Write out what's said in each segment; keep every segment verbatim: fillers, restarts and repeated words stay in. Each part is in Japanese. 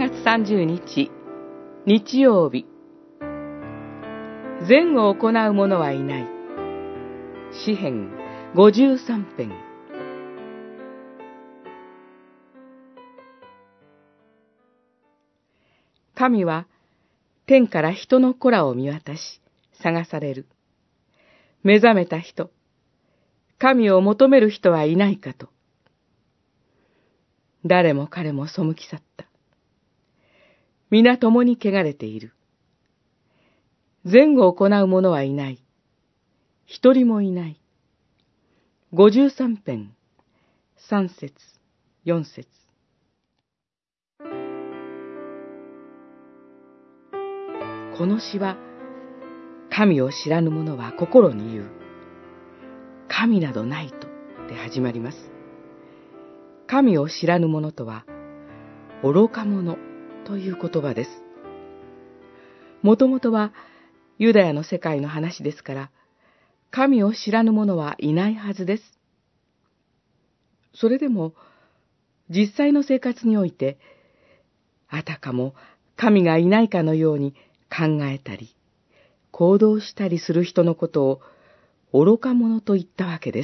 がつさんじゅうにち、日曜日。善を行う者はいない。詩編ごじゅうさんぺん。神は天から人の子らを見渡し、探される。目覚めた人、神を求める人はいないかと。誰も彼も背き去った。皆共に汚れている。善を行う者はいない。一人もいない。ごじゅうさんぺん、三節、四節。この詩は、神を知らぬ者は心に言う。神などないとで始まります。神を知らぬ者とは、愚か者という言葉です。もともとはユダヤの世界の話ですから、神を知らぬ者はいないはずです。それでも、実際の生活において、あたかも神がいないかのように考えたり、行動したりする人のことを愚か者と言ったわけです。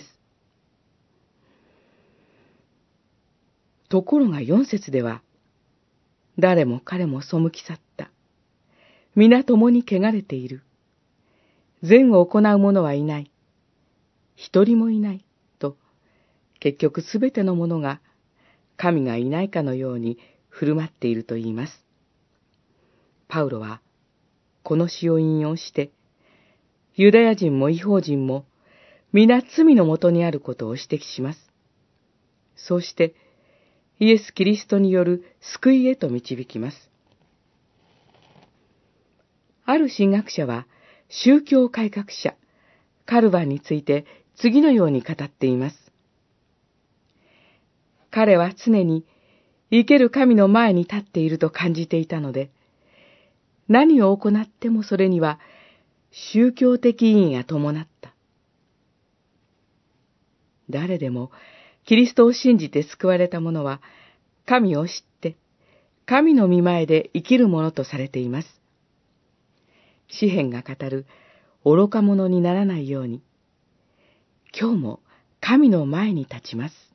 ところが四節では、誰も彼も背き去った。皆共に汚れている。善を行う者はいない。一人もいない。と、結局すべての者が神がいないかのように振る舞っていると言います。パウロは、この詩を引用して、ユダヤ人も異邦人も皆罪のもとにあることを指摘します。そうして、イエス・キリストによる救いへと導きます。ある神学者は、宗教改革者、カルヴァンについて次のように語っています。彼は常に生ける神の前に立っていると感じていたので、何を行ってもそれには宗教的意義が伴った。誰でもキリストを信じて救われた者は、神を知って、神の御前で生きるものとされています。詩編が語る愚か者にならないように、今日も神の前に立ちます。